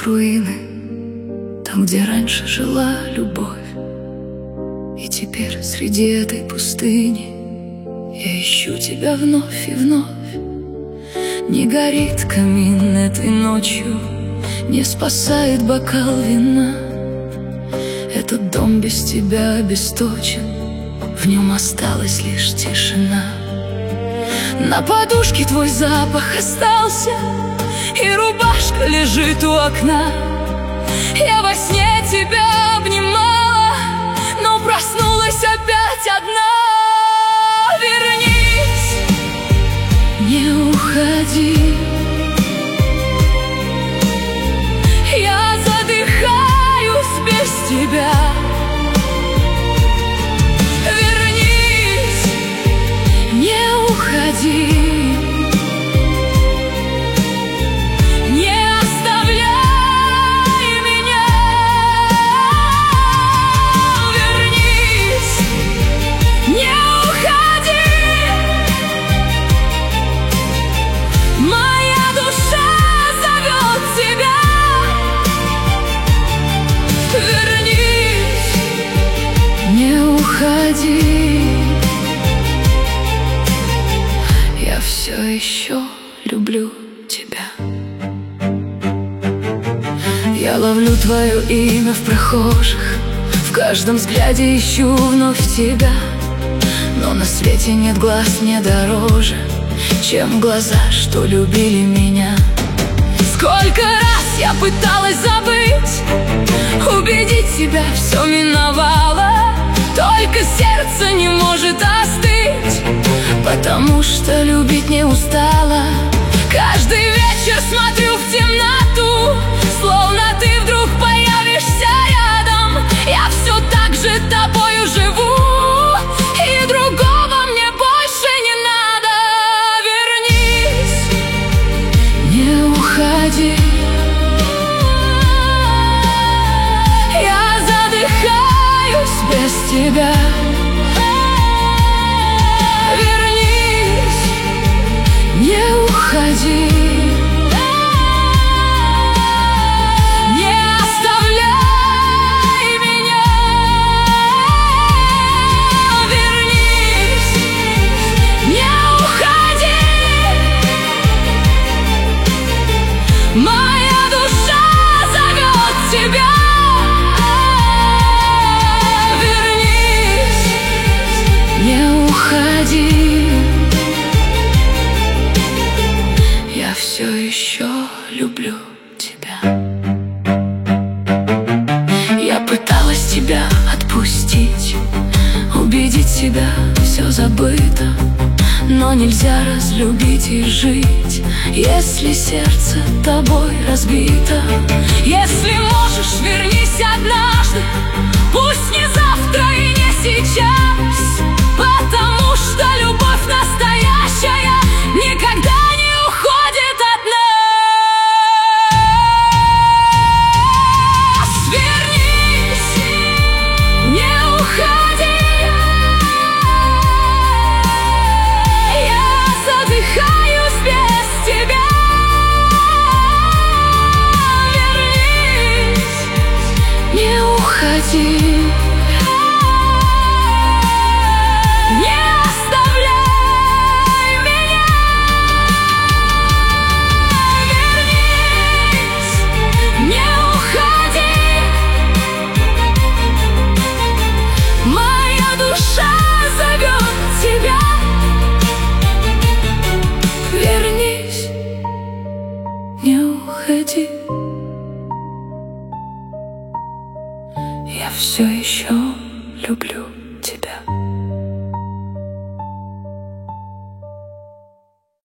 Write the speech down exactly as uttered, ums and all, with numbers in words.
руины, там, где раньше жила любовь. И теперь среди этой пустыни я ищу тебя вновь и вновь. Не горит камин этой ночью, не спасает бокал вина. Этот дом без тебя обесточен, в нем осталась лишь тишина. На подушке твой запах остался, и рубашка лежит у окна. Я во сне тебя обнимала, но проснулась опять одна. Вернись, не уходи, я задыхаюсь без тебя. Вернись, не уходи, я все еще люблю тебя. Я ловлю твое имя в прохожих, в каждом взгляде ищу вновь тебя. Но на свете нет глаз мне дороже, чем глаза, что любили меня. Сколько раз я пыталась забыть, убедить себя, все миновало. Только сердце не может остыть, потому что любить не устала. Каждый вечер смотрю в темноту, словно ты вдруг появишься рядом. Я все так же тобою живу, и другого мне больше не надо. Вернись, не уходи, я задыхаюсь без тебя. Вернись, не уходи, не оставляй меня. Вернись, не уходи, моя душа зовет тебя. Я все еще люблю тебя. Я пыталась тебя отпустить, убедить себя, все забыто. Но нельзя разлюбить и жить, если сердце тобой разбито. Если можешь, вернись однажды, пусть не завтра и не сейчас, потому что любовь настоящая никогда не уходит от нас. Вернись, не уходи, я задыхаюсь без тебя. Вернись, не уходи, я все еще люблю тебя.